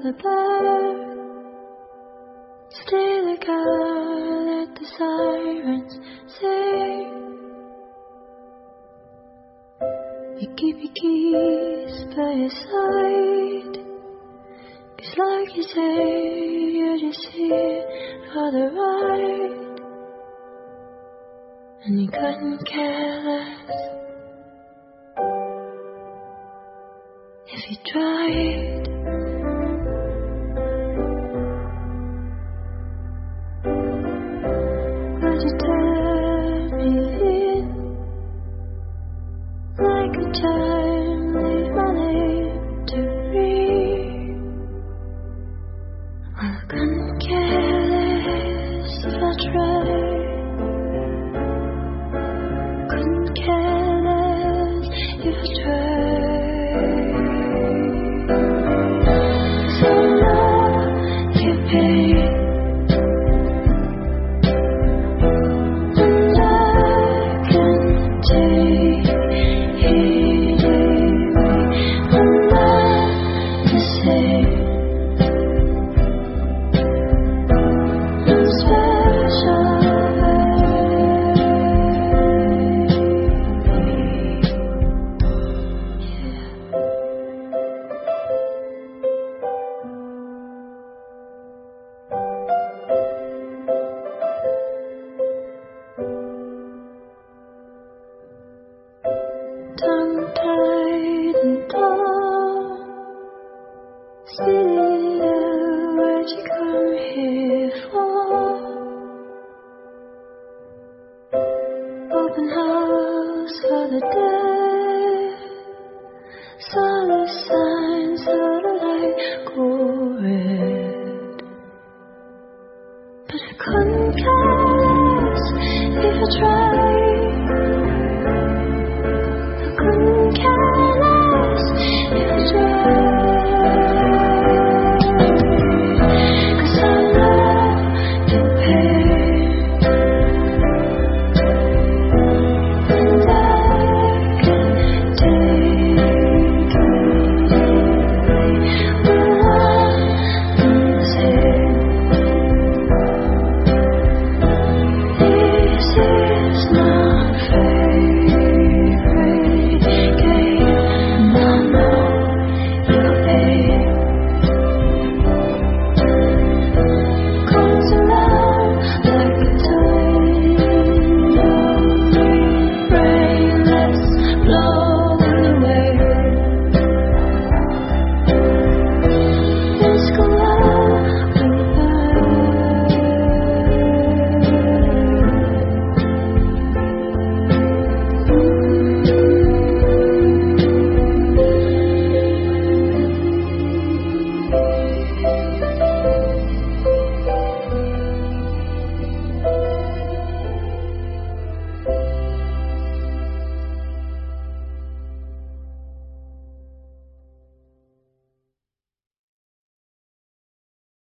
the bird. Stay the girl, let the sirens sing. You keep your keys by your side, 'cause like you say, you're just here for the ride. And you couldn't care less if you tried. Would you turn me in like a charm, leave my name to read? Well, I couldn't care less if I tried. Couldn't care less if I tried. So love you paid, and I can take it away. I'm not the same. I'm special. Tongue-tied and torn, still, where'd you come here?